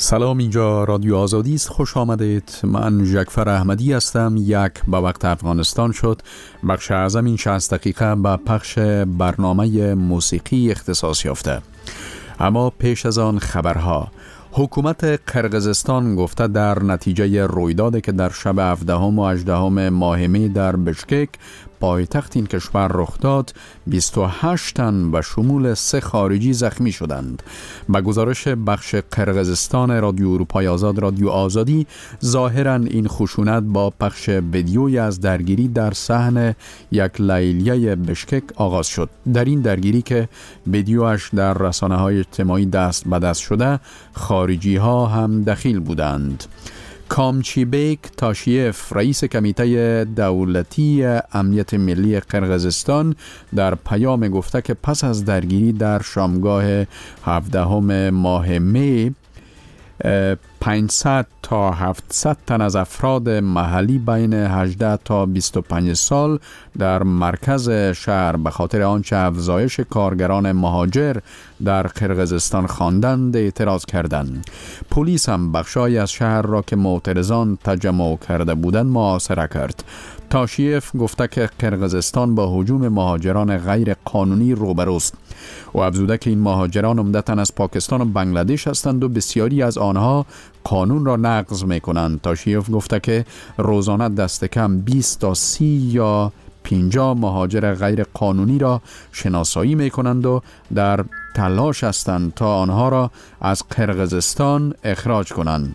سلام، اینجا رادیو آزادی است. خوش آمدید. من جعفر احمدی هستم. یک به وقت افغانستان شد. بخش اعظم این 60 دقیقه به پخش برنامه موسیقی اختصاص یافته. اما پیش از آن خبرها. حکومت قرقیزستان گفته در نتیجه رویدادی که در شب 17 و 18 ماه می در بشکک پایتخت این کشور رخ داد، 28 تن به شمول 3 خارجی زخمی شدند. به گزارش بخش قرقیزستان رادیو اروپای آزاد رادیو آزادی، ظاهراً این خشونت با پخش ویدیویی از درگیری در صحن یک لیلیه بشکک آغاز شد. در این درگیری که ویدیوش در رسانه‌های اجتماعی دست به دست شده، خارجی ها هم دخیل بودند. کامچیبیک تاشیف، رئیس کمیته دولتی امنیت ملی قرقیزستان، در پیام گفته که پس از درگیری در شامگاه 17 ماه می 500 تا 700 تن از افراد محلی بین 18 تا 25 سال در مرکز شهر به خاطر آنچه افزایش کارگران مهاجر در قرقیزستان خواندند اعتراض کردند. پلیس هم بخشای از شهر را که معترضان تجمع کرده بودند محاصره کرد. تاشیف گفته که قرقیزستان با هجوم مهاجران غیر قانونی روبروست و افزوده که این مهاجران عمدتاً از پاکستان و بنگلادش هستند و بسیاری از آنها قانون را نقض می‌کنند. تاشیف گفته که روزانه دست کم 20 تا 30 یا 50 مهاجر غیر قانونی را شناسایی می‌کنند و در تلاش هستند تا آنها را از قرقیزستان اخراج کنند.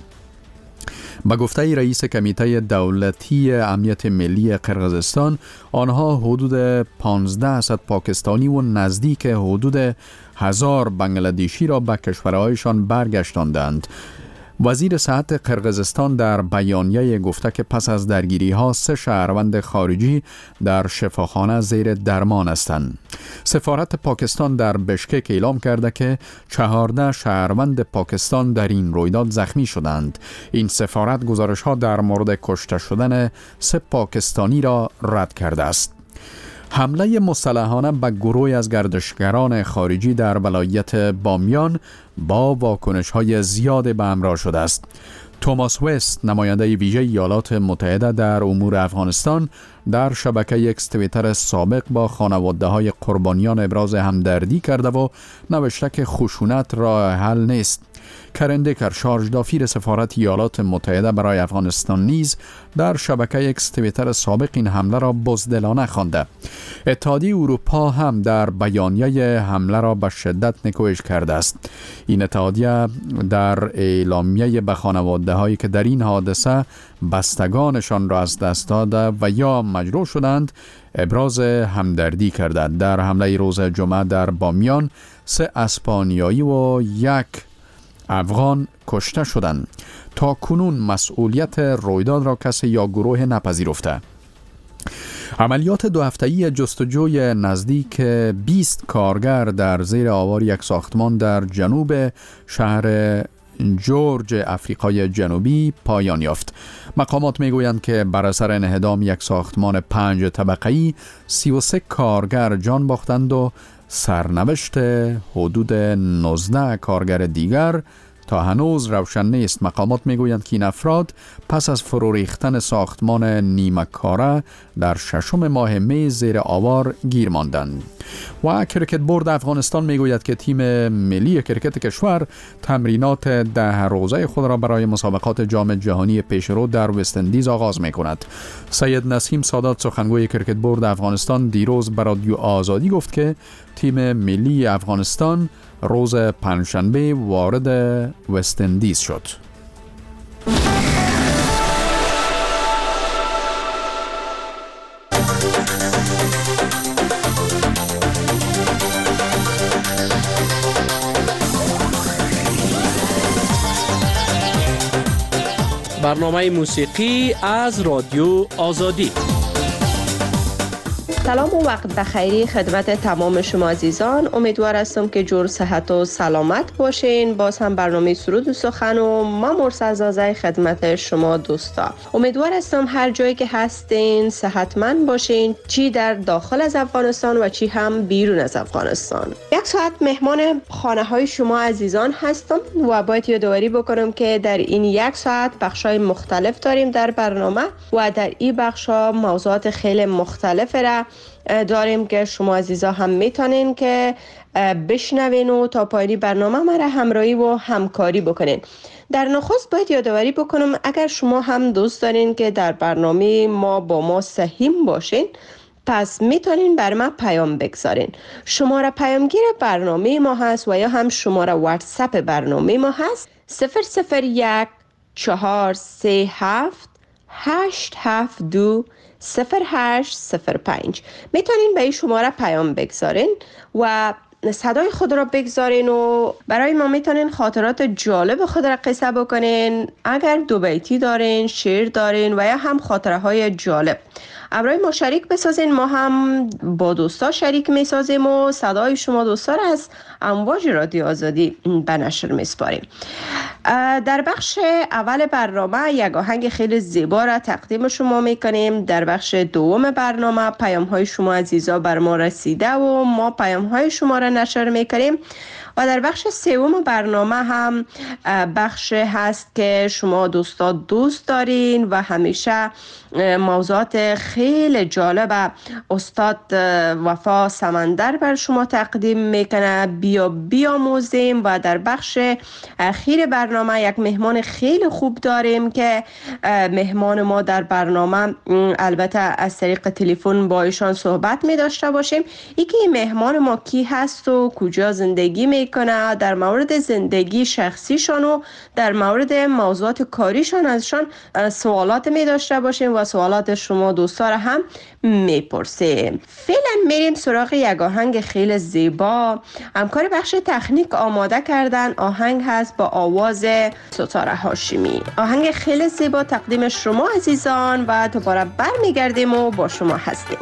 با گفته رئیس کمیته دولتی امنیت ملی قرقیزستان، آنها حدود 1500 پاکستانی و نزدیک حدود 1000 بنگلادشی را به کشورهایشان برگشتاندند. وزیر صحت قرقیزستان در بیانیه گفته که پس از درگیری ها 3 شهروند خارجی در شفاخانه زیر درمان هستند. سفارت پاکستان در بشکک اعلام کرده که 14 شهروند پاکستان در این رویداد زخمی شدند. این سفارت گزارش ها در مورد کشته شدن 3 پاکستانی را رد کرده است. حمله مسلحانه به گروهی از گردشگران خارجی در ولایت بامیان با واکنش‌های زیاد به همراه شده است. توماس وست، نماینده ویژه ایالات متحده در امور افغانستان، در شبکه اکس توییتر سابق با خانواده‌های قربانیان ابراز همدردی کرده و نوشته که خشونت راه حل نیست. کرن دیکر، شارژ دافیر سفارت ایالات متحده برای افغانستان، نیز در شبکه اکس توییتر سابق این حمله را بزدلانه خوانده. اتحادیه اروپا هم در بیانیه حمله را به شدت نکوهش کرده است. این اتحادیه در اعلامیه به خانواده‌هایی که در این حادثه بستگانشان را از دست داده و یا مجروح شدند ابراز همدردی کرده. در حمله روز جمعه در بامیان 3 اسپانیایی و 1 افغان کشته شدند. تا کنون مسئولیت رویداد را کسی یا گروه نپذیرفته. عملیات 2 هفته‌ای جستجوی نزدیک 20 کارگر در زیر آوار یک ساختمان در جنوب شهر جورج افریقای جنوبی پایان یافت. مقامات میگویند که بر اثر انهدام یک ساختمان 5 طبقه‌ای 33 کارگر جان باختند و سرنوشت حدود 19 کارگر دیگر تا هنوز روشن نیست. مقامات میگویند که این افراد پس از فرو ریختن ساختمان نیمه کاره در 6 ماه می زیر آوار گیر ماندند. و کرکت بورد افغانستان میگوید که تیم ملی کرکت کشور تمرینات 10 روزه خود را برای مسابقات جام جهانی پیشرو در وست اندیز آغاز میکند. سید نسیم سادات، سخنگوی کرکت بورد افغانستان، دیروز به رادیو آزادی گفت که تیم ملی افغانستان روز پنجشنبه وارد وست اندیز شد. برنامه موسیقی از رادیو آزادی. سلام و وقت بخیری خدمت تمام شما عزیزان. امیدوار هستم که جور صحت و سلامت باشین. باز هم برنامه سرود و سخن و ما مرسزازه خدمت شما دوستا. امیدوار هستم هر جایی که هستین صحتمند باشین، چی در داخل از افغانستان و چی هم بیرون از افغانستان. یک ساعت مهمان خانه های شما عزیزان هستم و باید یادآوری بکنم که در این یک ساعت بخشای مختلف داریم در برنامه و در این بخشا موضوعات خیلی مختلف را داریم که شما عزیزا هم میتونین که بشنوین و تا پایانی برنامه مرا همراهی و همکاری بکنین. در نخست باید یادآوری بکنم اگر شما هم دوست دارین که در برنامه ما با ما سهیم باشین، پس میتونین بر ما پیام بگذارین. شماره پیامگیر برنامه ما هست و یا هم شماره واتساپ برنامه ما هست 001 437 872 0805. میتونین به این شماره پیام بگذارین و صدای خود را بگذارین و برای ما میتونین خاطرات جالب خود را قصه بکنین. اگر دو بیتی دارین، شعر دارین و یا هم خاطره های جالب برای ما شریک بسازین، ما هم با دوستا شریک میسازیم و صدای شما دوستا را از امواج رادیو آزادی به نشر میسپاریم. در بخش اول برنامه یک آهنگ خیلی زیبا را تقدیم شما میکنیم. در بخش دوم برنامه پیام های شما عزیزا بر ما رسیده و ما پیام های شما را نشر میکنیم. و در بخش سوم برنامه هم بخش هست که شما دوستا دوست دارین و همیشه موضوعات خیلی جالب استاد وفا سمندر بر شما تقدیم میکنه. بیا بیاموزیم. و در بخش اخیر برنامه یک مهمان خیلی خوب داریم که مهمان ما در برنامه البته از طریق تلفن با ایشان صحبت می داشته باشیم. یکی مهمان ما کی هست و کجا زندگی میکنه، در مورد زندگی شخصیشان و در مورد موضوعات کاریشان ازشان سوالات می داشته باشیم و سوالات شما دوستا را هم میپرسیم. فعلا میریم سراغ یک آهنگ خیلی زیبا. همکار بخش تکنیک آماده کردن. آهنگ هست با آواز ستاره هاشمی. آهنگ خیلی زیبا تقدیم شما عزیزان و دوباره برمیگردیم و با شما هستیم.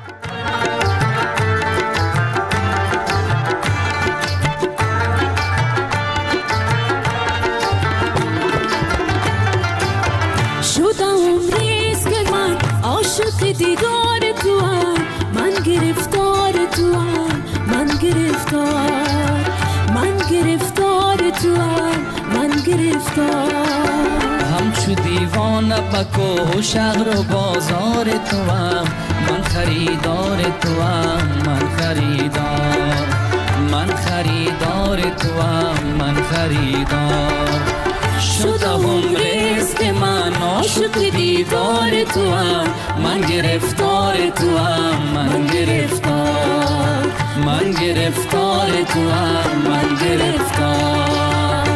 عاشق دیدار تو هم، من گرفتار تو هم، من گرفتار، من گرفتار تو هم، من گرفتار. همچو دیوانه بکو شهر و بازار تو هم، من خریدار تو هم، من خریدار، من خریدار تو هم، من خریدار. شدم رزق من عاشق دیدار تو هم، من گرفتار تو هم، من گرفتار، من گرفتار تو هم، من گرفتار.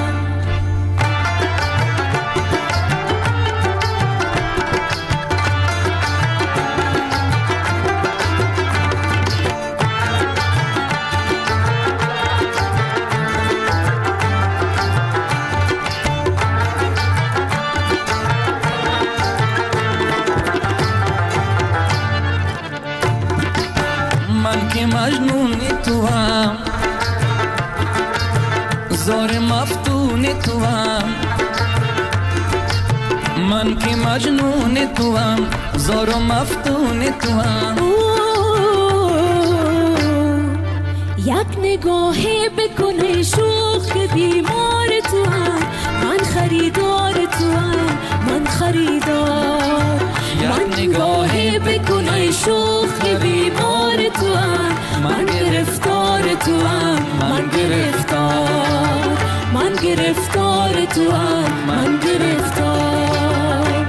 مجنون تو هم، زار مفتون تو هم، من که مجنون تو هم، زار مفتون تو هم. یک نگاهی بکنه شوخ بیمار تو هم، من خریدار تو هم، من خریدار. یک نگاهی بکنه شوخ بیمار تو هم، من گرفتار تو هم، من گرفتار، من گرفتار تو هم، من گرفتار.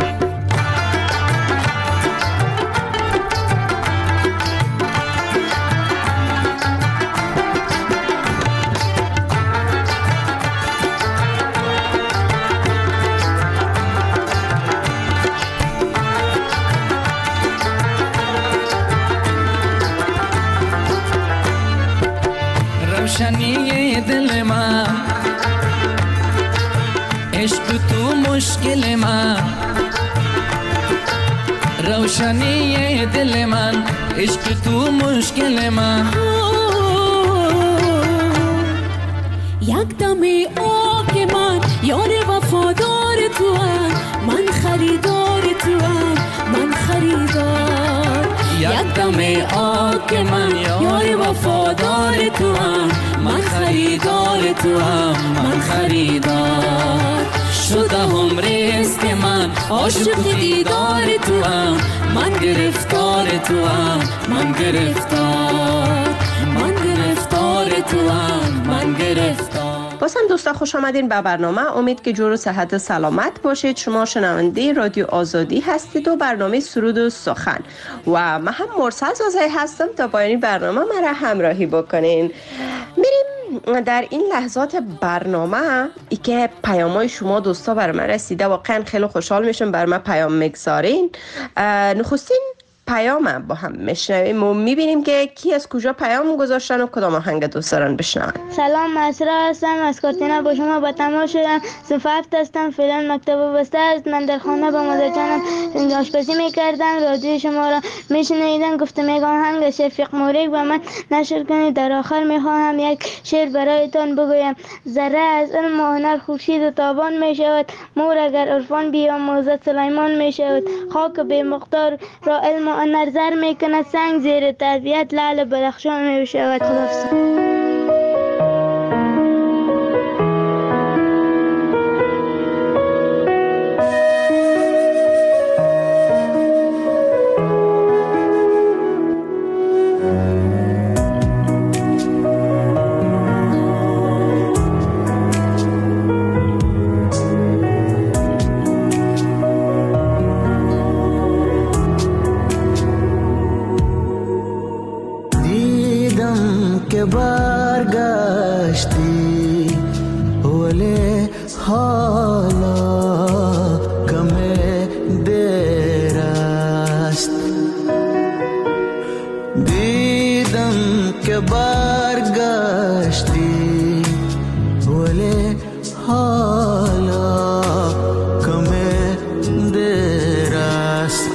روشنی دل من، عشق تو مشکل من. روشنی دل من، عشق تو مشکل من. یک دم آک من یار وفادار تو هم، من خریدار تو هم، من خریدار. یک دم آک من یار وفادار تو هم، من خریدار تو هم، من خریدار. شده هم رزق من عاشق دیدار تو هم، من گرفتار تو هم، من گرفتار. من گرفتار تو هم، من گرفتار. بازم دوستا خوش آمدین به برنامه. امید که جور و صحت و سلامت باشید. شما شنونده رادیو آزادی هستید و برنامه سرود و سخن و من هم مرسل زازای هستم تا پایان برنامه مرا همراهی بکنین. میریم در این لحظات برنامه ای که پیامای شما دوستا بر من رسیده. واقعا خیلی خوشحال میشم بر من پیام میگذارین. نخستین پیام با هم میشنویم و میبینیم که کی از کجا پیام گذاشتن و کدام آهنگ دوست دارن بشنون. سلام، مسرا هستم از کارتینا. با شما با تماس شدم. صنف 7 هستم. فعلا مکتب بسته است. من در خانه با مادرجانم آشپزی میکردم. رادیو شما را میشنیدم. گفتم یک آهنگ شفیق موریک و من نشر کنید. در آخر میخواهم یک شعر برایتان بگویم. ذره از علم و هنر خورشید و تابان میشود. مور اگر عرفان بیاموزد سلیمان میشود. خاک بی مقدار را علم نظر میکند. سنگ زیر تربیت لعل بدخشان میشود. خداحافظ. برگشتی ولی حالا کم دیر است. دیدم که برگشتی ولی حالا کم دیر است.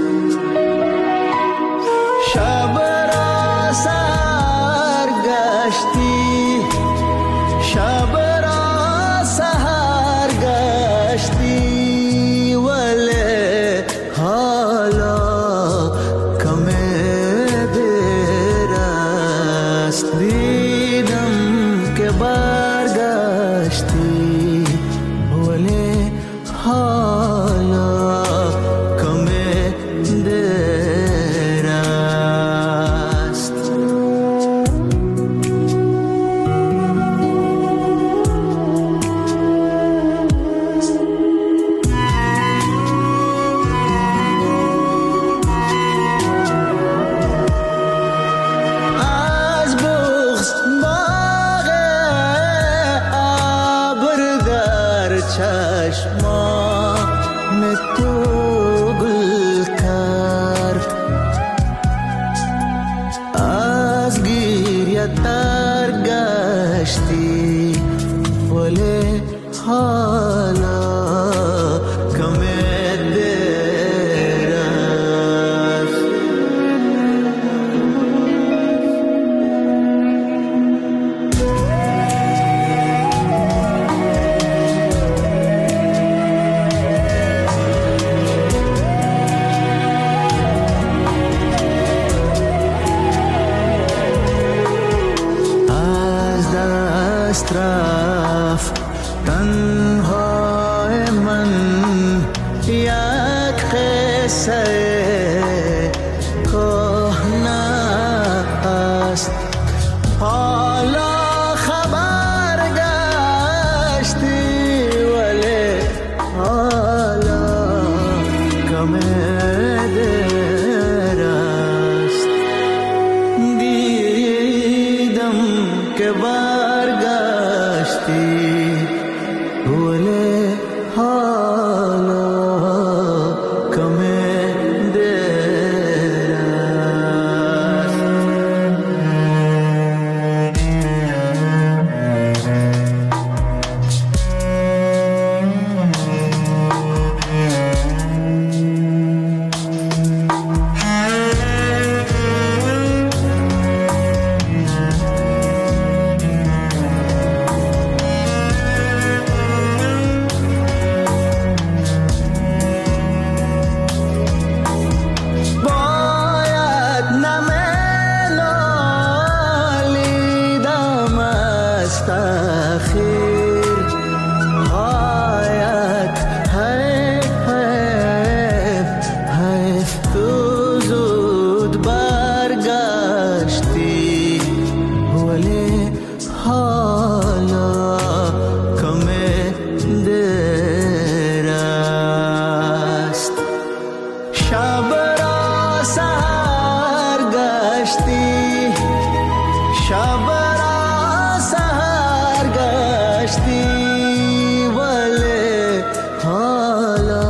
شب را سحر گشتی، شب را سحر گشتی ولی حالا کم دیر است. دیدم گشتی شب را سحر گشتی ولی حالا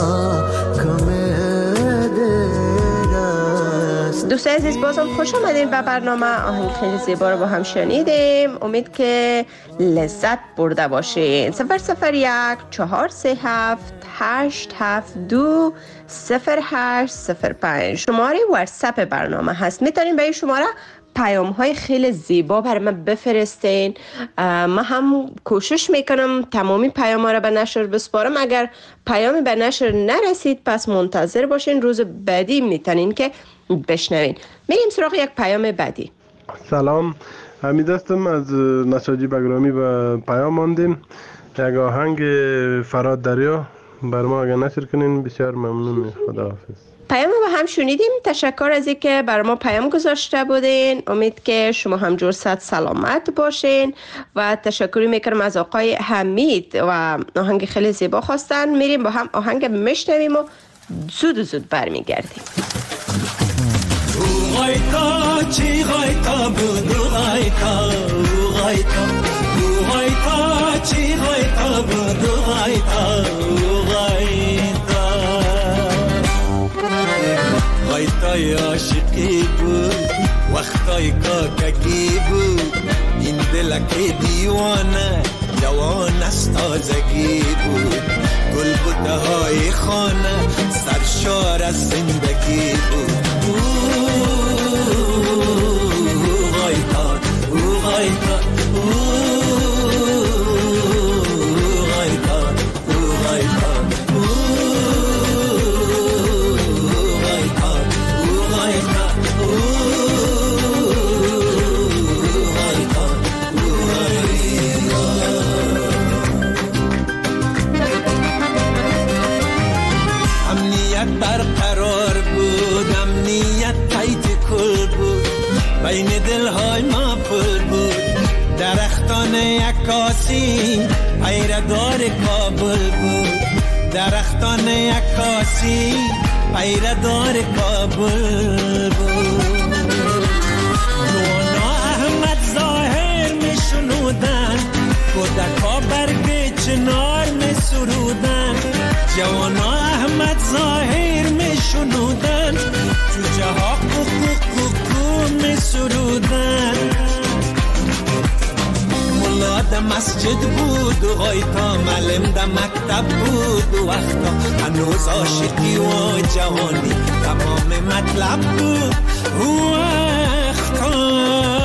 دوستان عزیز بازم خوش آمدین به برنامه. آهنگ خیلی زیبا رو با هم شنیدیم. امید که لذت برده باشین. 001 437 872 0805 شماره واتساپ برنامه هست. میتونین به این شماره پیام های خیلی زیبا برای من بفرستین. من هم کوشش میکنم تمامی پیام ها را به نشر بسپارم. اگر پیامی به نشر نرسید پس منتظر باشین، روز بعدی میتونین که بشنوین. میریم سراغ یک پیام بعدی. سلام، حمید هستم از نساجی بگرامی به پیام ماندیم. یک آهنگ فراد دریا بر ما اگر نشر کنین بسیار ممنون. خداحافظ. پیام با هم شنیدیم. تشکر از اینکه بر ما پیام گذاشته بودین. امید که شما هم جور صد سلامت باشین و تشکری میکنم از آقای حمید و آهنگ خیلی زیبا خواستن. میریم با هم آهنگ میشنویم و زود برمیگردیم. غایتا چی غایتا بود غایتا غایتا غایتا چی غایتا بود غایتا غایتا غایتای عاشقی بود وقتای کاکگی بود این دلک دیوانه جوان است تازگی بود گل بوته های خانه سرشار از زندگی بود غایتا غایتا بین دلهای ما پل بود درختان عکاسی پیردار کابل بود درختان عکاسی پیردار کابل بود نوانا احمد ظاهر می شنودن کودکا برگ چنار می سرودن جوانا احمد ظاهر می شنودن جوجه ها می سرودن ملا ده مسجد بود و غایتا معلم ده مکتب بود و وقتا هنوز عاشقی و جوانی تمام مطلب بود و وقتا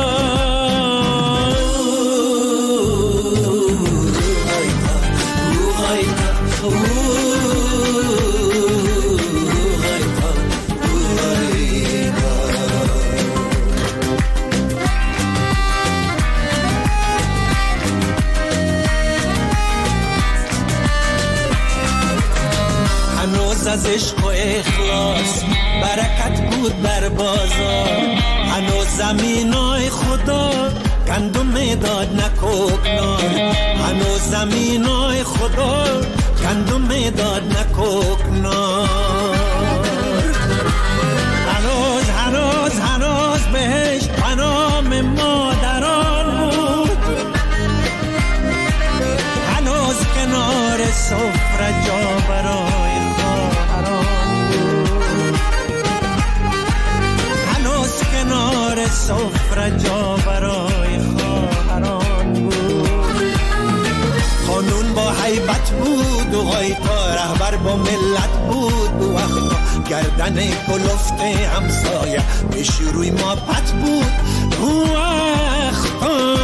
از عشق و اخلاص برکت بود در بازار هنوز زمینای خدا گندم داد نکوکنار هنوز زمینای خدا گندم داد نکوکنار هنوز بهش پنام مادران بود هنوز کنار سفره جا برای کنار سفره جا برای خواهران بود قانون با حیبت بود و غایتا رهبر با ملت بود و وقتا گردن کلفت همسایه پیش روی ما پت بود و وقتا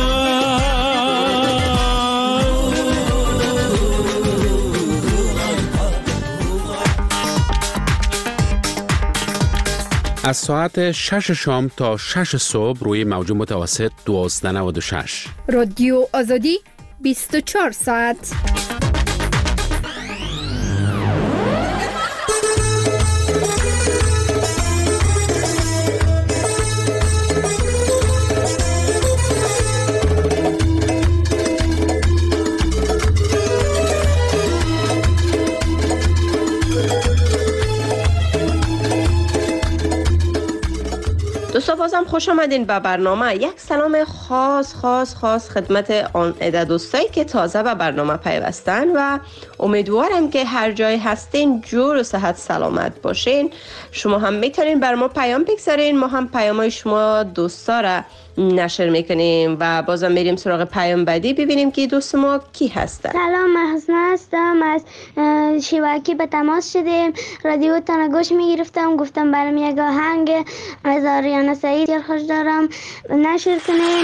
از ساعت 6 شام تا 6 صبح روی موج متوسط 1296 رادیو آزادی 24 ساعت. دوستا بازم خوش آمدین به برنامه. یک سلام خاص خدمت آن عده دوستایی که تازه به برنامه پیوستن و امیدوارم که هر جای هستین جور و صحت سلامت باشین. شما هم میتونین بر ما پیام بگذارین، ما هم پیامای شما دوستا را نشر میکنیم و بازم میریم سراغ پیام بعدی ببینیم که دوست ما کی هستن. سلام، من حسنه هستم، از شیواکی به تماس شدیم. رادیو تان گوش میگرفتم، گفتم برام یک آهنگ از آریانا سعید خوش دارم نشر کنیم.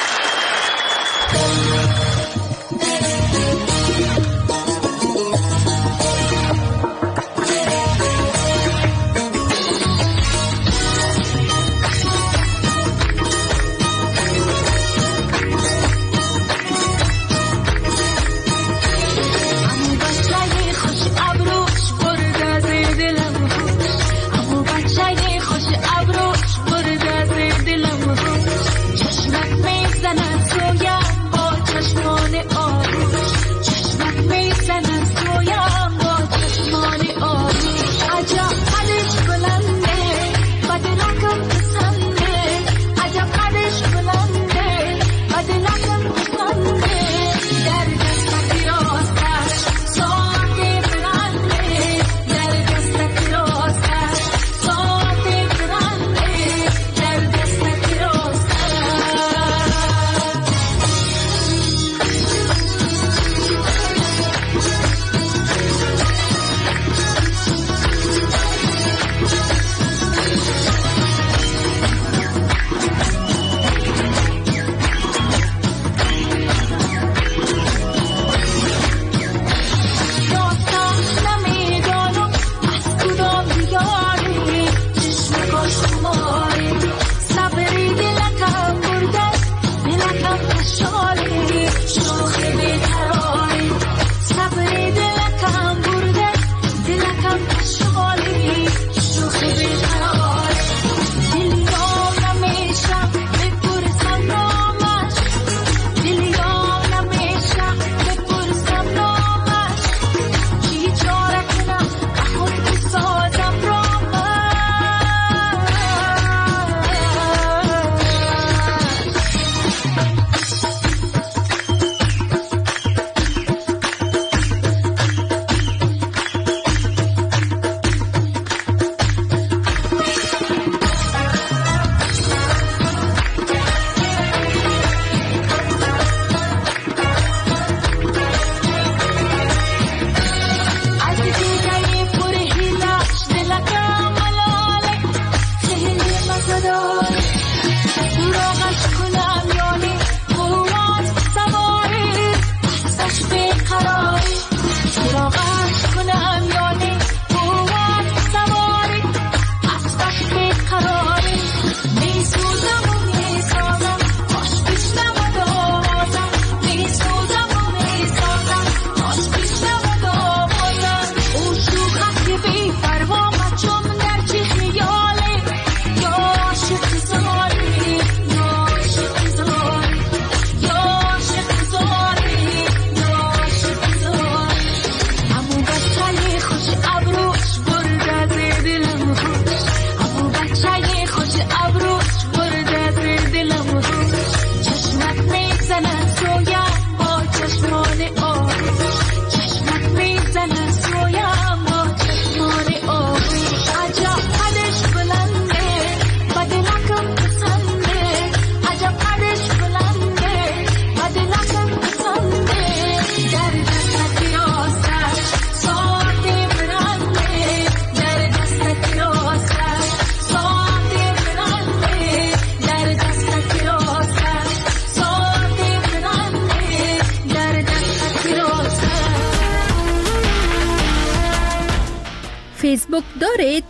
فیسبوک دارید؟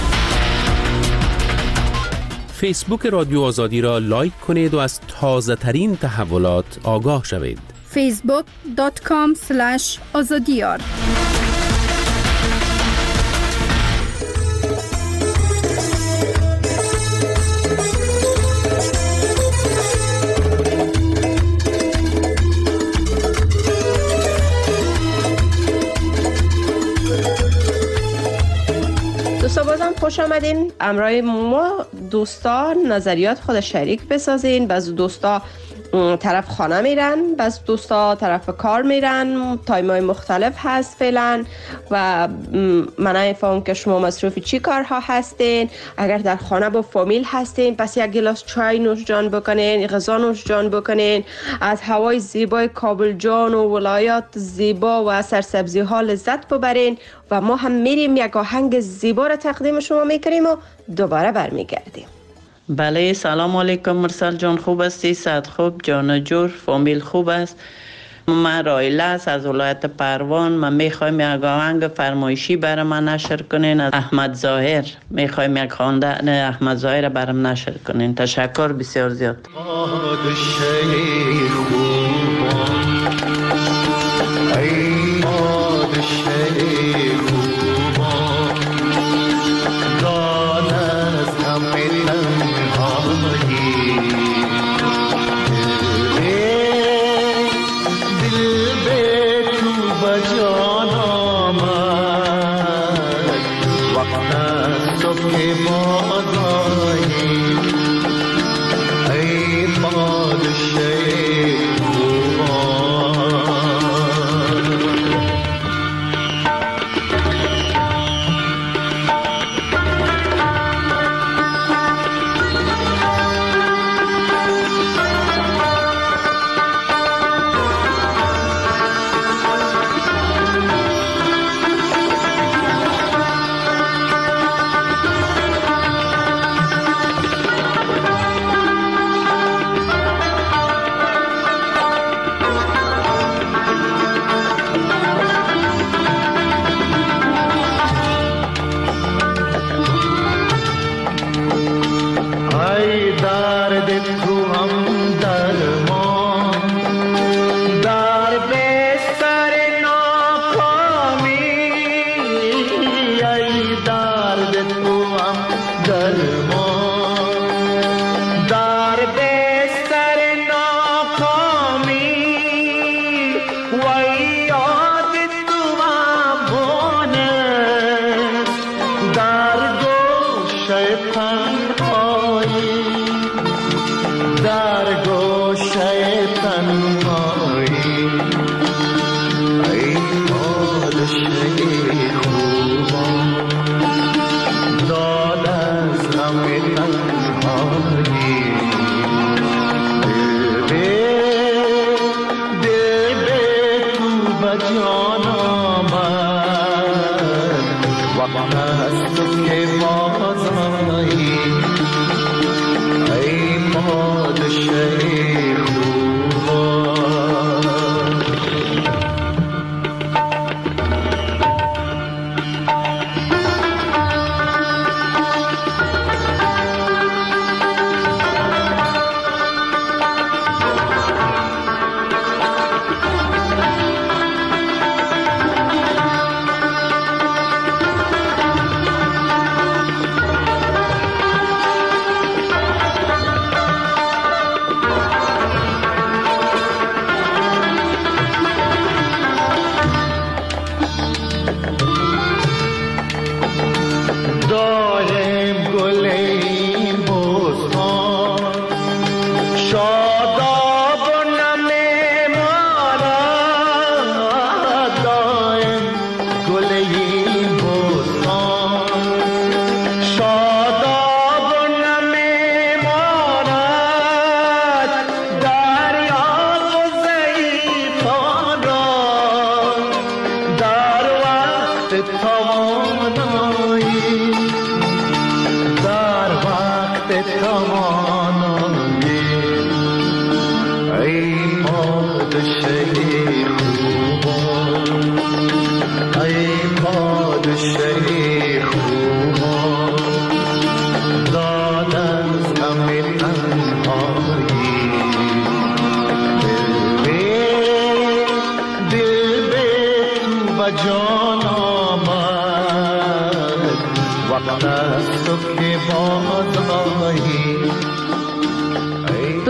فیسبوک رادیو آزادی را لایک کنید و از تازه ترین تحولات آگاه شوید. facebook.com/azadiyar بازم خوش خوش آمدین. امروز ما دوستا نظریات خود شریک بسازین. بعض دوستا طرف خانه میرن، بعض دوستا طرف کار میرن، تایمای مختلف هست فعلا و من نمیفهمم که شما مصروف چی کارها هستین. اگر در خانه با فامیل هستین پس یک گلاس چای نوش جان بکنین، غذا نوش جان بکنین، از هوای زیبای کابل جان و ولایات زیبا و سرسبزی ها لذت ببرین و ما هم میریم یک آهنگ زیبا را تقدیم شما میکنیم و دوباره برمیگردیم. بله، سلام علیکم مرسل جان، خوب هستی؟ صد خوب، جان جور، فامیل خوب است؟ من رایله است از ولایت پروان. من میخوایم یک آهنگ فرمایشی برای من نشر کنین از احمد ظاهر. میخوایم یک خواندن احمد ظاهر برام نشر کنین. تشکر بسیار زیاد.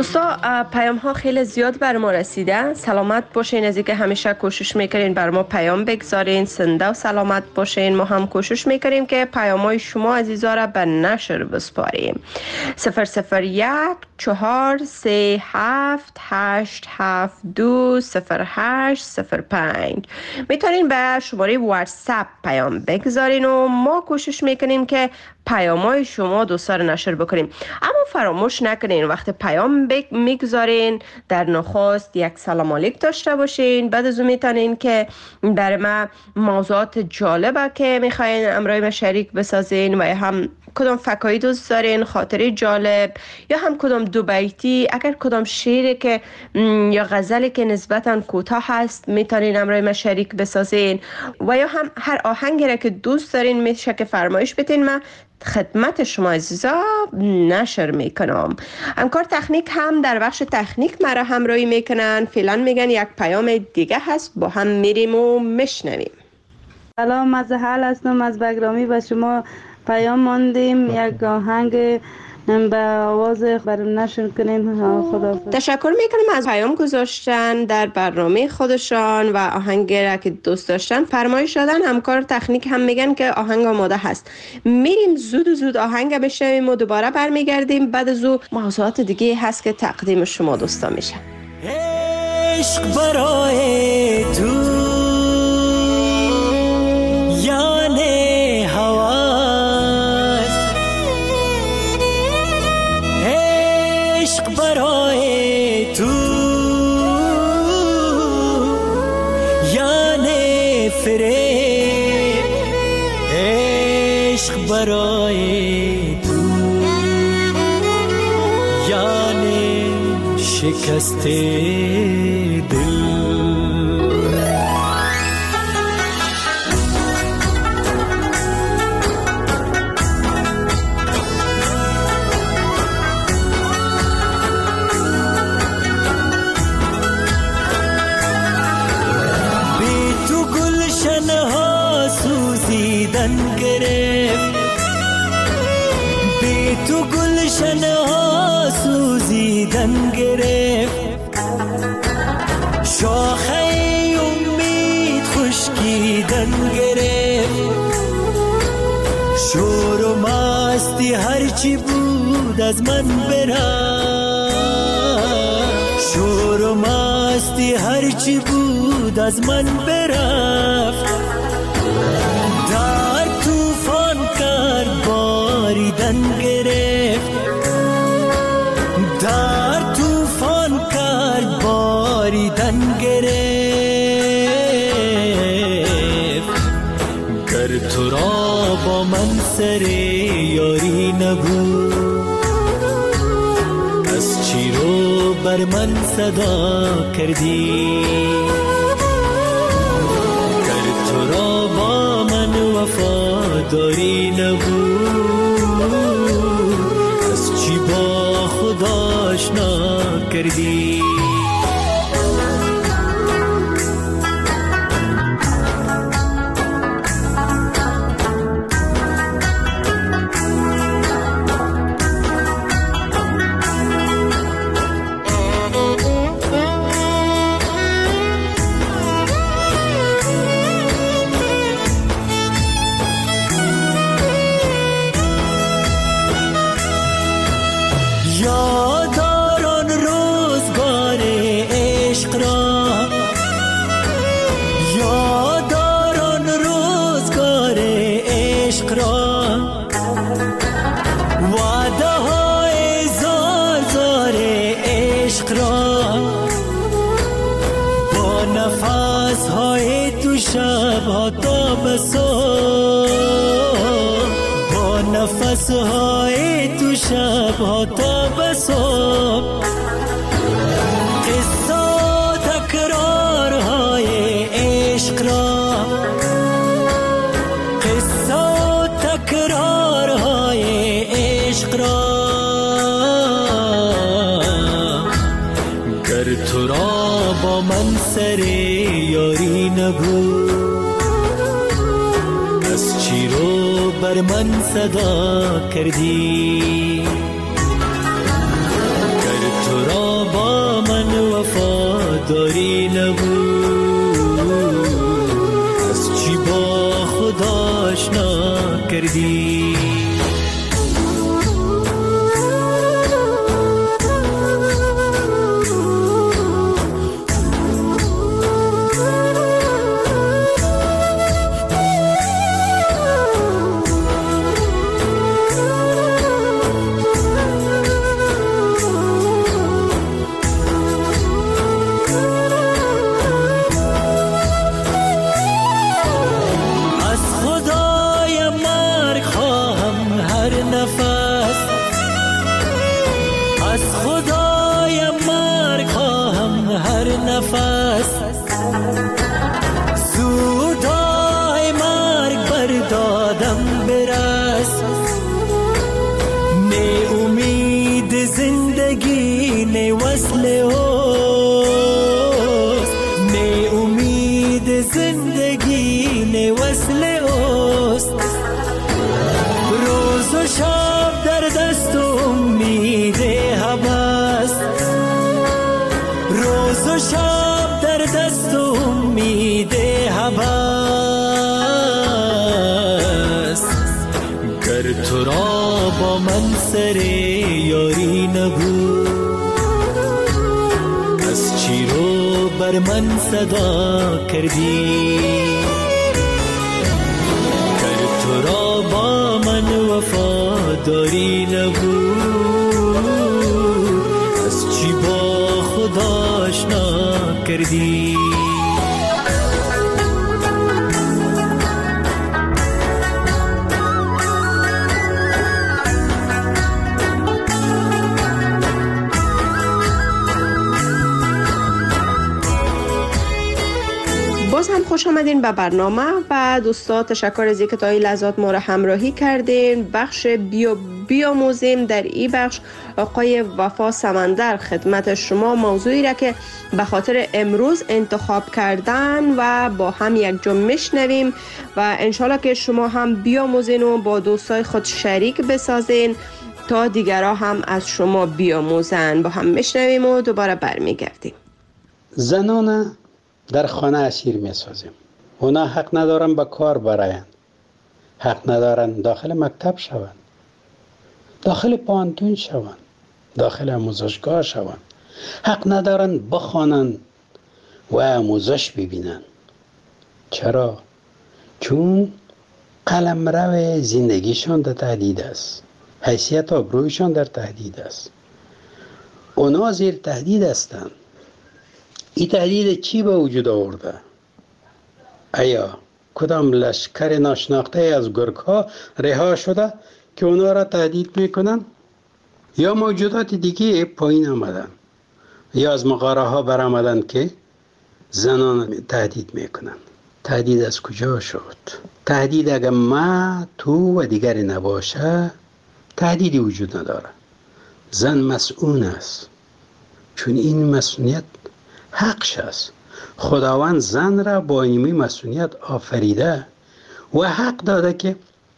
دوستا پیام ها خیلی زیاد بر ما رسیده. سلامت باشین، از اینکه همیشه کوشش میکنین بر ما پیام بگذارین. زنده و سلامت باشین. ما هم کوشش میکنیم که پیام های شما عزیزا را به نشر بسپاریم. 001 437 872 0805 میتونین به شماره واتساپ پیام بگذارین و ما کوشش میکنیم که پیام‌های شما دوستا رو نشر بکنیم. اما فراموش نکنین وقتی پیام میگذارین در نخست یک سلام علیک داشته باشین. بعد از اون میتونین که برای ما موضوعات جالبه که میخواین امرای ما شریک بسازین و هم کدام فکایی دوست دارین، خاطره جالب یا هم کدام دو بیتی، اگر کدام شعری که یا غزلی که نسبتاً کوتاه هست میتونین امرای ما شریک بسازین و یا هم هر آهنگی را که دوست دارین میشه که فرمایش بدین. ما خدمت شما عزیزا نشر میکنم. همکار تکنیک هم در بخش تکنیک مرا همراهی میکنن. فعلا میگن یک پیام دیگه هست، با هم میریم و میشنویم. سلام، از حال هستم از بگرامی و شما پیام ماندیم. یک آهنگ به آواز برام نشر کنین. خدا تشکر میکنم از پیام گذاشتن در برنامه خودشان و آهنگ را که دوست داشتن فرمایش دادن. همکار تکنیک هم میگن که آهنگ آماده هست. میریم زود آهنگ بشنویم و دوباره برمیگردیم. بعد از او موضوعات دیگه هست که تقدیم شما دوستا میشه. عشق برای تو یعنی هواست، عشق برای تو یعنی فریب، عشق برای تو یعنی شکست دل. بی تو گلشن ها سوزیدن گرفت، شاخه امید خشکیدن گرفت، شور و مستی هرچی بود از من برفت، شور و مستی هرچی بود از من برفت، در توفان کرد باریدن گرفت، در توفان کرد باریدن گرفت. گر تو را با من سر یاری نبود، از چی رو بر من صدا کردی؟ گر تو را با من وفاداری نبود، از چی با خدا آشنا کردی؟ با نفس های تو شب ها تا بصبح، قصه تکرار های عشق را، قصه تکرار های عشق را. گر تو را با من سر یاری نبود، از چی رو بر من صدا کردی؟ گر تو را کردی. من صدا کردی گر تو را با من وفاداری نبود از چی با خدا آشنا کردی. باز هم خوش آمدین به برنامه و دوستا تشکر از اینکه تا این لحظات ما را همراهی کردین. بخش بیاموزیم در این بخش آقای وفا سمندر خدمت شما موضوعی را که به خاطر امروز انتخاب کردن و با هم یک جا میشنویم و انشالله که شما هم بیاموزین و با دوستای خود شریک بسازین تا دیگرها هم از شما بیاموزن. با هم میشنویم و دوباره برمیگردیم. زنان در خانه اسیر میسازیم. اونا حق ندارن به کار براین، حق ندارن داخل مکتب شون، داخل پانتون شون، داخل آموزشگاه شون، حق ندارن بخوانن و آموزش ببینن. چرا؟ چون قلمرو زندگیشان در تهدید است، حیثیت آبرویشان در تهدید است. اونا زیر تهدید هستند. این تهدید چی به وجود آورده؟ آیا کدام لشکر ناشناخته از گرگ‌ها رها شده که اونا را تهدید میکنن؟ یا موجودات دیگه پایین آمدن یا از مغاره ها برآمدن که زنان تهدید میکنن؟ تهدید از کجا شد؟ تهدید اگر ما تو و دیگری نباشه تهدیدی وجود نداره. زن مسئول است، چون این مسئولیت حقش است. خداوند زن را با این مسئولیت آفریده و حق داده که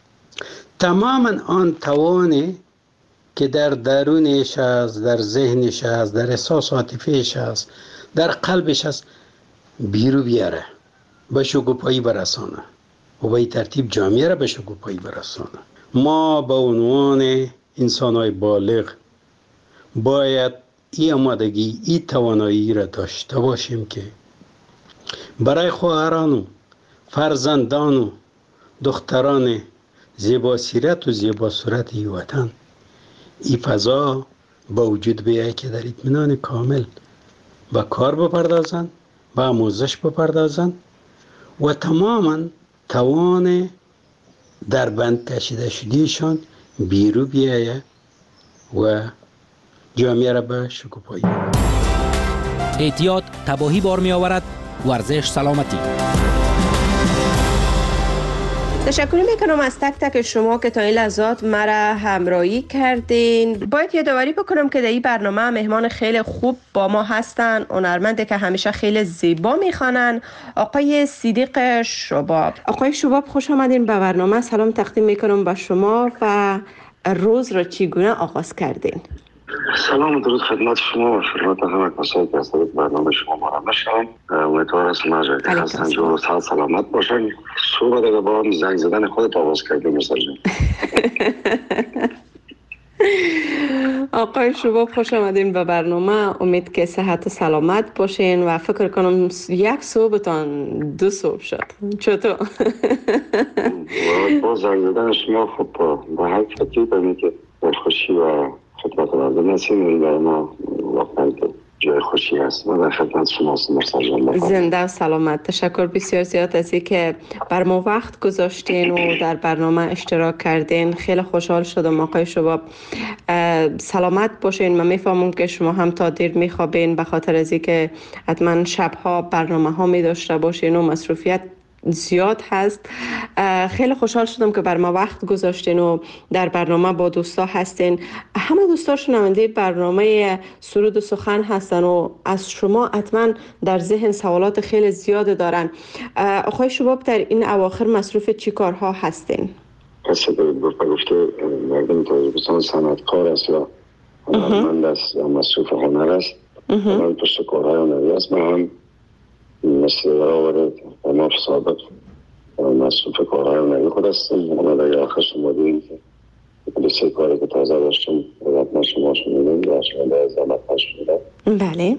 تماما آن توانی که در درونش است، در ذهنش است، در احساس عاطفیش است، در قلبش است بیرو بیاره، به شکوفایی برسانه و به این ترتیب جامعه را به شکوفایی برسانه. ما به عنوان انسان‌های بالغ باید این آمادگی، این توانایی را داشته باشیم که برای خواهران و فرزندان و دختران زیبا سیرت و زیبا صورت این وطن این فضا با وجود بیاید که در اطمینان کامل به کار بپردازن، به آموزش بپردازن و تماما توان در بند کشیده شدهشان بیرو بیاید و جامعه را به شکوفایی. اعتیاد تباهی بار می آورد، ورزش سلامتی. تشکر میکنم از تک تک شما که تا این لحظات مرا همراهی کردین. باید یادآوری بکنم که در این برنامه مهمان خیلی خوب با ما هستن، هنرمندی که همیشه خیلی زیبا میخوانن، آقای صدیق شباب. آقای شباب خوش آمدین به برنامه. سلام تقدیم میکنم به شما و روز را چگونه آغاز کردین؟ سلام و درود خدمت شما و خدمت همه کسایی که از برنامه شما ما نشدن. امیدوار هستم هر جایی که هستن جور و صحت سلامت باشن. صبح دیگه با هم زنگ زدن خودت آغاز کردیم مثلا جان. آقای شباب خوش آمدین به برنامه. امید که صحت و سلامت باشین و فکر کنم یک صبحتان 2 صبح شد. چطور؟ با زنگ زدن شما خب با هر فکری کنید که خوشی و خدمت مردم هستیم. این برای ما واقعا جای خوشی هست. ما در خدمت شما هستیم مرسل جان. زنده و سلامت. تشکر بسیار زیاد از اینکه بر ما وقت گذاشتین و در برنامه اشتراک کردین. خیلی خوشحال شدم آقای شباب. سلامت باشین. من میفهمم که شما هم تا دیر میخوابین به خاطر از اینکه حتما شبها برنامه ها می داشته باشین و مصروفیت زیاد هست. خیلی خوشحال شدم که بر ما وقت گذاشتین و در برنامه با دوستا هستین. همه دوستا شنونده برنامه سرود و سخن هستن و از شما حتما در ذهن سوالات خیلی زیاد دارن. آقای شباب در این اواخر مصروف چی کارها هستین؟ قصد گفته مردم تاجیکستان صنعتکار است یا هنرمند است یا مصروف هنر است. من پشت کارهای هنری است. من هم مثل برابر امام سابق مصروف کارهای هنری خود هستم. اما در آخر شما دیدیم که 3 کاری که تازه داشتم رفتن شما شنیدیم و شما از زحمت شنیدم. بله.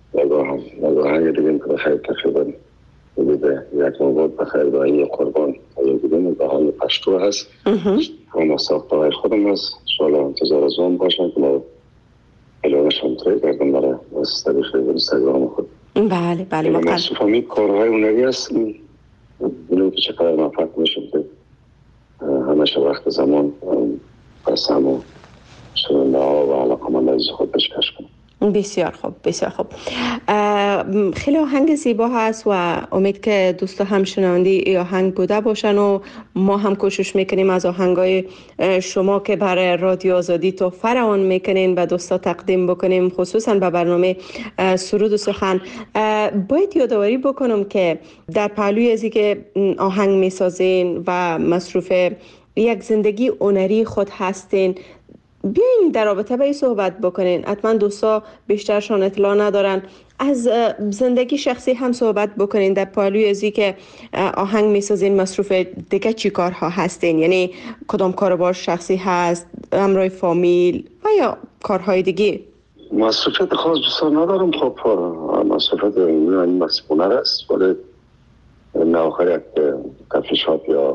نگاهنگ دیدیم که بخیر تقریبا بوده یک مواد بخیر دایی قربان دیدیم نگاهنگ پشتو هست. اما ساخته های خودم هست. شالا انتظار از اون باشم که ما اعلانش هم توی کردم برای از طریق اینستاگرام خود. بله بله. مصروف همی کارهای هنری هست. بینیم که چقدر موفق میشم که همیشه وقت زمان قسم و شنونده ها و علاقمند از خود بشکش کنم. بسیار خوب بسیار خوب. خیلی آهنگ زیبا هست و امید که دوستا هم شنونده ای آهنگ بوده باشن و ما هم کوشش میکنیم از آهنگای شما که برای رادیو آزادی تو فرعون میکنین به دوستا تقدیم بکنیم، خصوصا به برنامه سرود و سخن. باید یادآوری بکنم که در پهلوی از که آهنگ میسازین و مصروف یک زندگی هنری خود هستین، بیاین در رابطه به این صحبت بکنین. حتما دوستا بیشترشان اطلاع ندارن. از زندگی شخصی هم صحبت بکنین در پهلوی ازی که آهنگ میسازین مصروف دیگه چی کارها هستین، یعنی کدام کاروبار شخصی هست، همراه فامیل و یا کارهای دیگه. مصروفیت خاص دوستان ندارم. خب مصروفیت این مسئولانه است ولی نه آخر یک کافی شاپ یا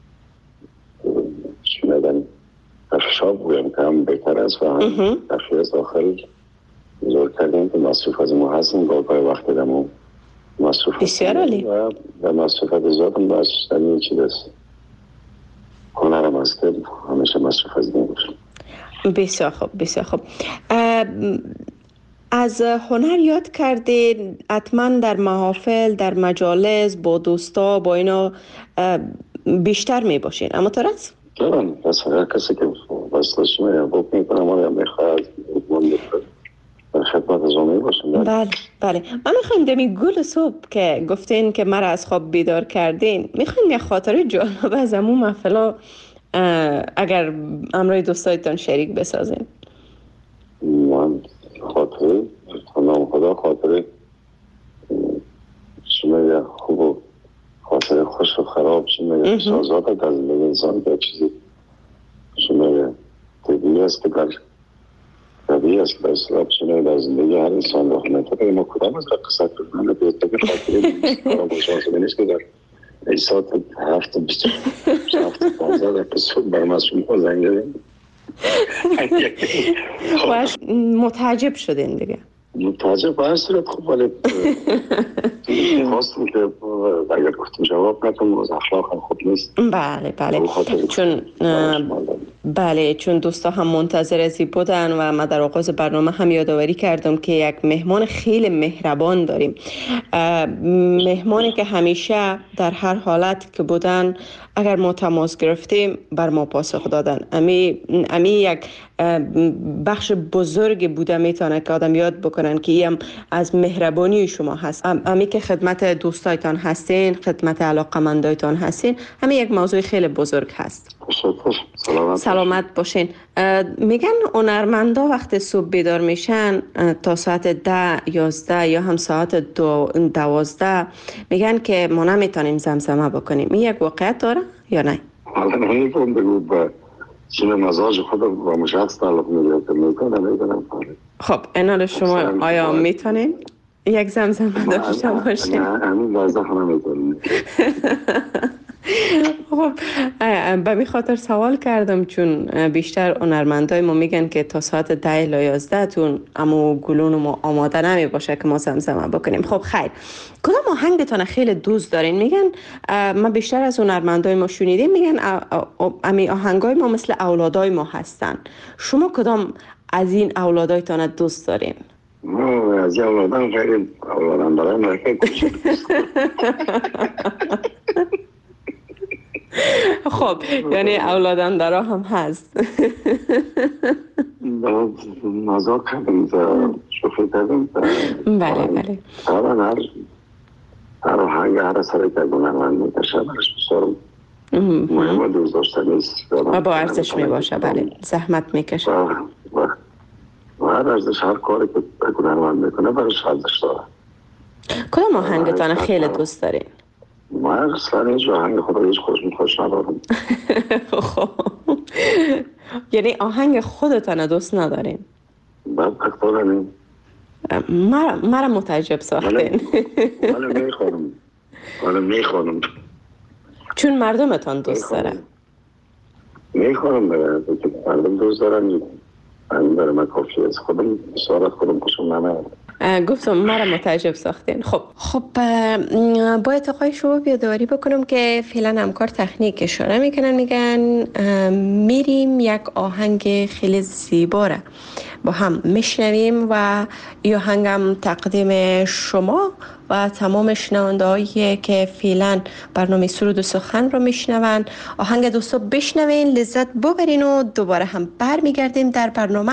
چی میدن کافی شاپ بویم که هم بهتر است و هم کافی از داخل زور کردیم که مصروف از ما هستیم. گاهی وقت دمو مصروف بسیار عالی و مصروفیت زیادم باش در این چیز است. هنرم است که همیشه مصروف از این باشم. بسیار خوب بسیار خوب. از هنر یاد کردید حتما در محافل، در مجالس با دوستا با اینا بیشتر می باشین، اما طرز؟ دارم پس هر کسی که واسطش میگه میکنم آیا میخواد در خدمت از اون باشم. بله بله. من میخوایم دمی گل صبح که گفتین که مرا از خواب بیدار کردین، میخوایم یک خاطره جالب از امون محفلا اگر امروی دوستایتان شریک بسازین. من خاطره نام خدا خاطره شما خوب و خاطره خوش و خراب شما سازات از زندگی انسان که چیزی شما طبیعی است که طبیعی است که در اصلاف شما در زندگی هر انسان رو خونده ما کدام از را قصد کنم به خاطره خراب و شانسه نیست که در ایسات 7-15 اپیزود برام شما زنگ زدیم باش متعجب شدین دیگه. متعجب به هر صورت خوب ولی خواستم که اگر گفتم جواب نتونم از اخلاق هم خوب نیست. بله بله چون دوستا هم منتظر ازی بودن و من در آغاز برنامه هم یادآوری کردم که یک مهمان خیلی مهربان داریم، مهمانی که همیشه در هر حالت که بودن اگر ما تماس گرفتیم بر ما پاسخ دادن. امی یک بخش بزرگ بوده میتونه که آدم یاد بکنن که این از مهربانی شما هست. امی که خدمت دوستایتان هستین، خدمت علاقمندایتان هستین، همین یک موضوع خیلی بزرگ هست. سلامت باشین. میگن هنرمندا وقتی صبح بیدار میشن تا ساعت 10 11 یا هم ساعت 12 میگن که ما نمیتونیم زمزمه بکنیم. این یک واقعیت داره یا نه؟ حالا نمیتونم بگو به چین مزاج خودم با مشخص تعلق میکنم. خب اینا شما آیا میتونین یک زمزمه داشته باشین؟ نه همین وضع نمیتونم. خب به می خاطر سوال کردم چون بیشتر هنرمندای ما میگن که تا ساعت 10 الی 11 تون اما گلون ما آماده نمی باشه که ما زمزمه بکنیم. خب خیر، کدام آهنگتون خیلی دوست دارین؟ میگن ما بیشتر از هنرمندای ما شنیدیم میگن امی آهنگای ما مثل اولادای ما هستن. شما کدام از این اولادایتان دوست دارین؟ از این اولادان خیلی اولادان دارم خیلی خب یعنی اولادان دارا هم هست. مزاق کردم شوخی کردم. بله بله. هر آهنگ هر سری که هنرمند میکشه برش بسارم مهم دوست داشته نیست با ارزش میباشه. بله زحمت میکشه و هر ارزش هر کاری که هنرمند میکنه برش ارزش داره. کدام آهنگتان خیلی دوست دارین؟ ما اصلا هیچ آهنگ خود رو هیچ خوش ندارم. یعنی آهنگ خودتان دوست ندارین؟ بعد اکتار همین مرا متعجب ساختین. حالا میخوانم چون مردمتان دوست داره. میخوانم که مردم دوست دارن. همین برای من کافی است. خودم سوالت خودم کشم نمید. گفتم مرا متعجب ساختین. خب با اتقای شما بیاداری بکنم که فعلا همکار تکنیک اشاره میکنن، میگن میریم یک آهنگ خیلی زیبا را با هم میشنویم و این آهنگم تقدیم شما و تمام شنونده هایی که فعلا برنامه سرود و سخن رو میشنون. آهنگ دوستا بشنوین، لذت ببرین و دوباره هم برمیگردیم در برنامه.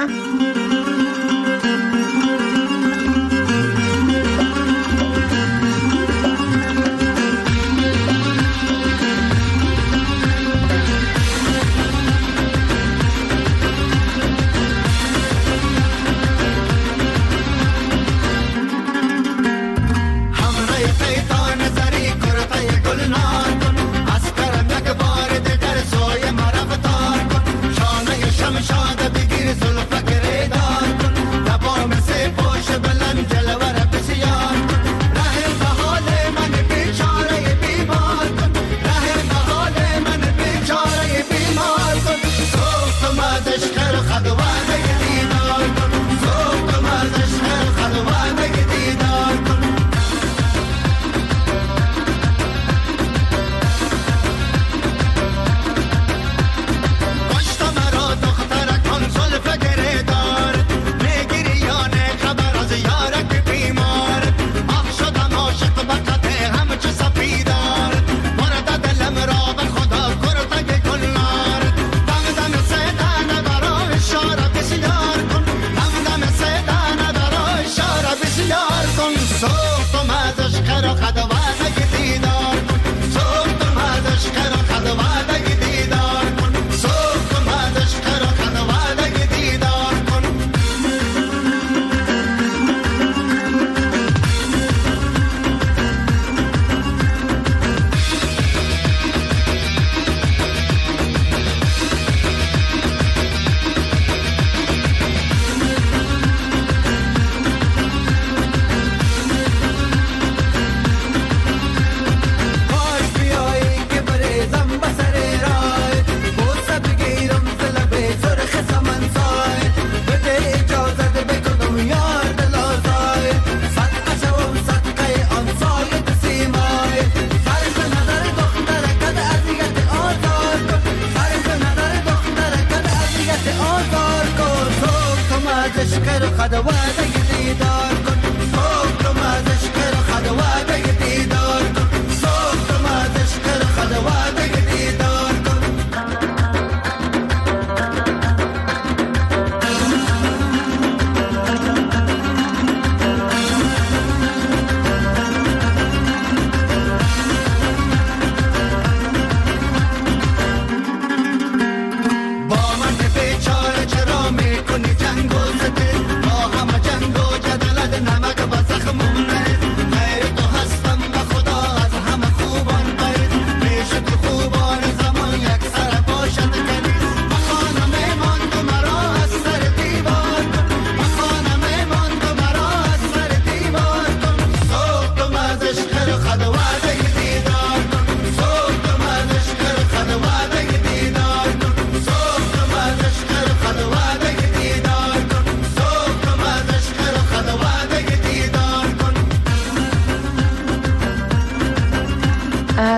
خدوات دیدار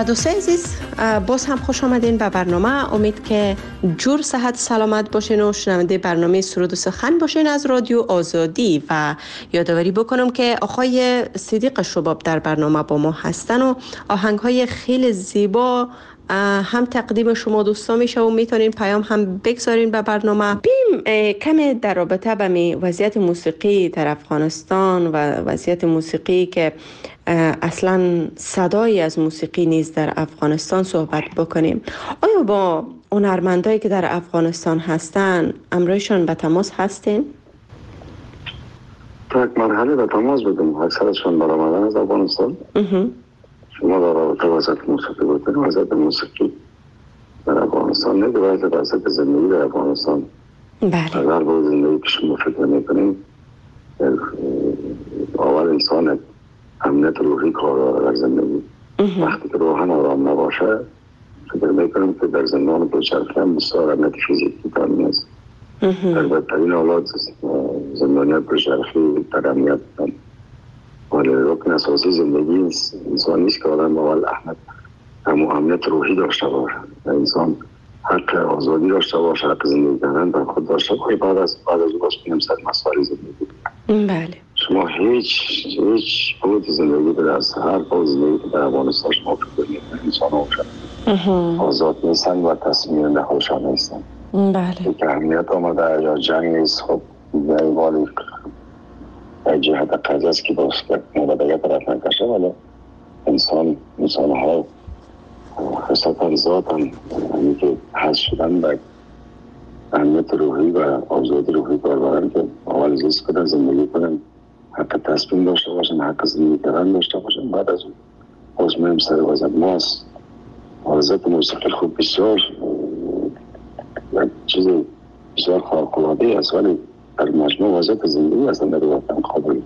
دوستای عزیز، باز هم خوش آمدین به برنامه. امید که جور صحت سلامت باشین و شنونده برنامه سرود و سخن باشین از رادیو آزادی. و یادآوری بکنم که آقای صدیق شباب در برنامه با ما هستن و آهنگ‌های خیلی زیبا هم تقدیم شما دوستان میشه و میتونین پیام هم بگذارین به برنامه. بیم کمی در رابطه به وضعیت موسیقی در افغانستان و وضعیت موسیقی که اصلا صدایی از موسیقی نیست در افغانستان صحبت بکنیم. آیا با هنرمندایی که در افغانستان هستن امروزشان به تماس هستین؟ یک مرحله به تماس بودیم، اکثرشون برآمدن از افغانستان. شما در رابطه وضعیت موسیقی بودین، وضعیت موسیقی در افغانستان نه که وضعیت زندگی در افغانستان. اگر با زندگی که شما فکر میکنیم اول انسان امنیت روحی کار داره در زندگی. وقتی که روحان آرام نباشه فکر میکنم که در زندان دوچرخه هم بسیار امنیت فیزیکی کمی است. در بدترین حالات زندانیت دوچرخی در امنیت کم، ولی رکن اساسی زندگی انسان نیست که آدم اول امنیت روحی داشته باشه. انسان حق آزادی داشته باشه، حق زندگی کردن در خود داشته باشه. بعد از او باش کنیم سر مسائل زندگی. بله. شما هیچ بود زندگی به دست هر بود زندگی که در افغانستان شما فکر میکنید انسان باشد آزاد نیستن و تصمیم نخوشان نیستن. بله. که اهمیت آمده یا جنگ نیست. خب والی جهت قضیه است که باز مبادگه طرف نکشه، ولی انسان ها خصوصا ذاتاً همین که حس شدن به اهمیت روحی و آزادی روحی کار دارن که اول زیست کنن، زندگی کنن، حق تصمیم داشته باشن، حق زندگی کردن داشته باشن. بعد از اون باز مهم سر وضعیت ما است. وضعیت موسیقی خوب بسیار یک چیز بسیار خارق‌العاده است، ولی در مجموع وضعیت زندگی اصلا در وطن قابل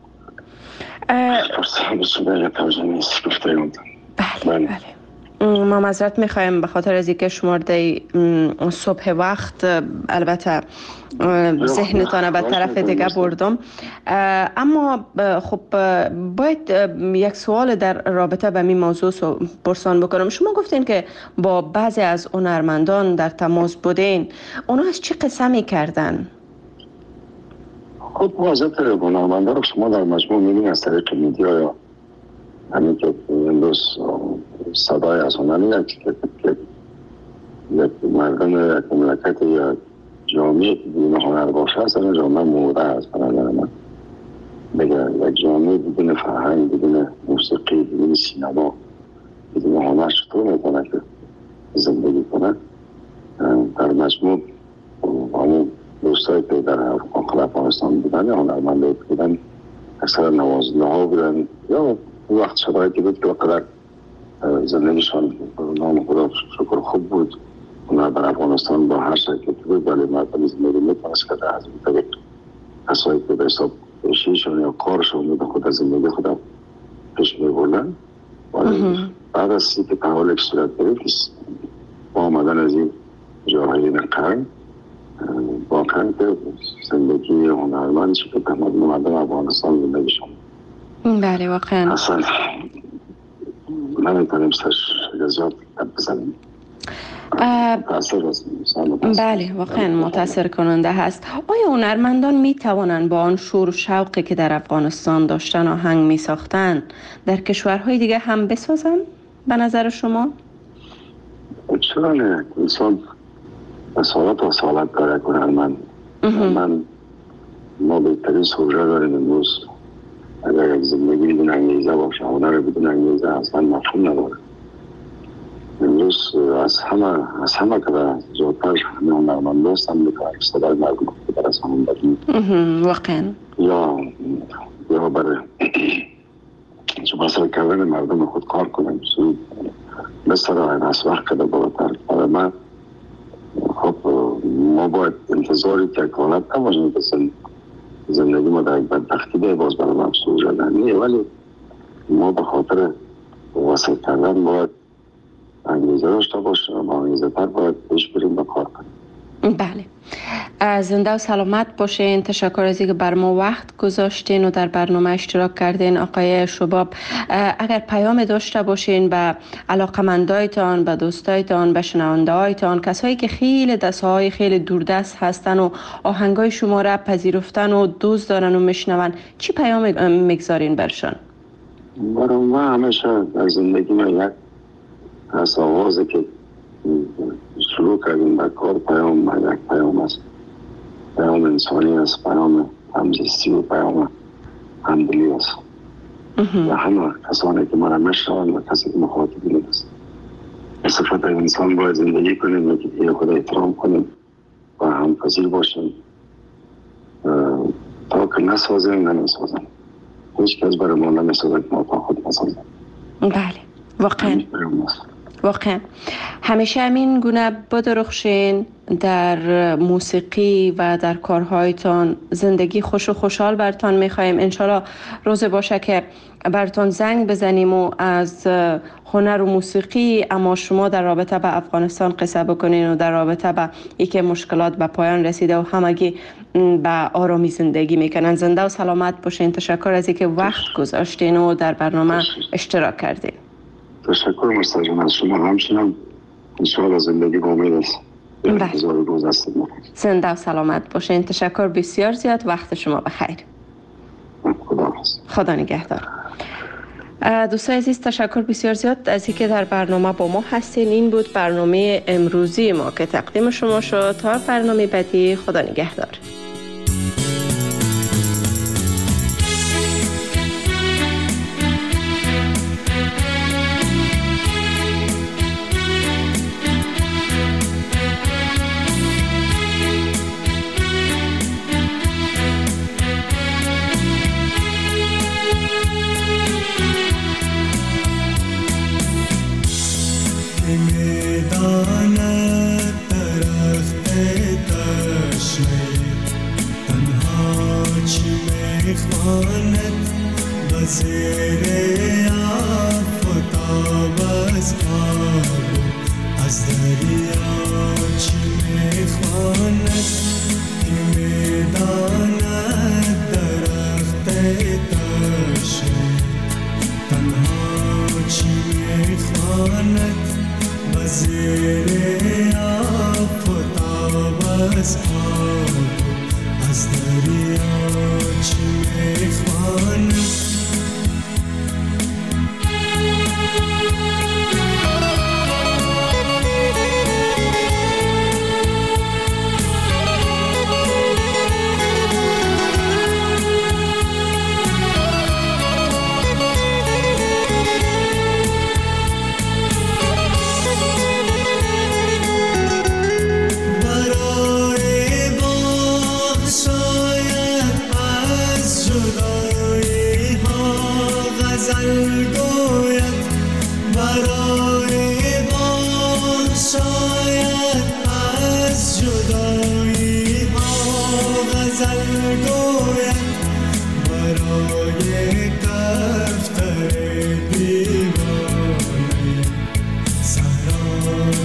بسیار توجه نیست گفته اون. بله. ما معذرت میخوایم به خاطر از اینکه شما در صبح وقت البته ذهنتان به طرف دیگه بردم. اما خب باید یک سوال در رابطه به این موضوع پرسان بکنم. شما گفتین که با بعضی از هنرمندان در تماس بودین، اونا از چه قسمی کردن؟ خب وضعیت هنرمندان رو شما در مجموع میبینید از طریق میدیا یا همین که امروز صدای از هنر یک مردم یک مملکت یا جامعه که بدون هنر باشه اصلا جامعه مرده است. بگر یک جامعه بدون فرهنگ، بدون موسیقی، بدون سینما، بدون هنر چطور میتونه که زندگی کنه؟ در مجموع همون دوستایی که در افغانستان بودن یا هنرمندایی که بودن اکثر نوازنده ها بودن یا وقت شرایطی بود که وقت زندگیشان نام خدا شکر خوب بود. اونا در افغانستان با هر شکلی بود، ولی مردم زندگی میتونست که از این کسایی که به حساب پیشیشون یا کارشون به خود زندگی خدا پیش میبردن. ولی بعد از که تحول یک صورت گرفت با آمدن از این جاهای نقرن واقعا که زندگی هنرمند چی که مردم افغانستان زندگیشون بله واقعا اصلا نمیتونیم سرش زیاد بزنیم. بله واقعا متاثر کننده هست. آیا هنرمندان می توانند با آن شور و شوقی که در افغانستان داشتن آهنگ می ساختن در کشورهای دیگه هم بسازن به نظر شما؟ چرا نه؟ انسان سالات و سالات داره هنرمند. ما بهترین سوژه داریم امروز. اگر یک زندگی بدون انگیزه باشه، هنر بدون انگیزه اصلا مفهوم نداره. امروز از همه که زودتر همه هنرمند هستن میتونن صدای مردم که برای همون بدیم واقعا یا برای بسر کردن مردم خود کار کنیم مثل از وقت کده بالاتر. برای من خب ما باید انتظاری که حالت نباشیم که زندگی ما در یک بدبختی ده باز برای مفسوس شدنیه، ولی ما به خاطر وسط کردن باید انگیزه داشته باشیم و انگیزه تر باید پیش بریم و کار کنیم. بله، زنده و سلامت باشین. تشکر از اینکه بر ما وقت گذاشتین و در برنامه اشتراک کردین. آقای شباب، اگر پیام داشته باشین به علاقمندایتان، به دوستایتان، به شنوندهایتان، کسایی که خیلی دستهای خیلی دوردست هستن و آهنگای شما را پذیرفتن و دوست دارن و میشنون، چی پیام میگذارین برشان؟ برای ما همیشه در زندگی ما یک از آغازه که شروع کردیم به کار پیام ما یک پیام است، پیام انسانی است، پیام همزیستی و پیام همدلی است و همه کسانی که ما را میشنوند و کسی که مخاطبین است. صفت انسان باید زندگی کنیم و که خود احترام کنیم و همپذیر باشیم تا که نسازیم نمیسازیم. هیچ کس برای ما نمیسازه که ما تا خود نسازیم. بله، واقعا همیشه همین گونه بدرخشین در موسیقی و در کارهایتان. زندگی خوش و خوشحال برتان میخوایم. انشالله روز باشه که برتان زنگ بزنیم و از هنر و موسیقی، اما شما در رابطه به افغانستان قصه بکنین و در رابطه به یکی مشکلات به پایان رسیده و همگی به آرامی زندگی میکنن. زنده و سلامت باشین. تشکر از اینکه وقت گذاشتین و در برنامه اشتراک کردین. تشکر مستجم از شما. همچنان انشاءالله زندگی با امید است. زنده و سلامت باشین. تشکر بسیار زیاد. وقت شما بخیر. خدا نگهدار. دوستان عزیز، تشکر بسیار زیاد از اینکه در برنامه با ما هستین. این بود برنامه امروزی ما که تقدیم شما شد. تا برنامه بعدی، خدا نگهدار.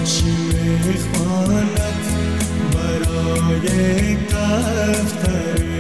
برای کفتر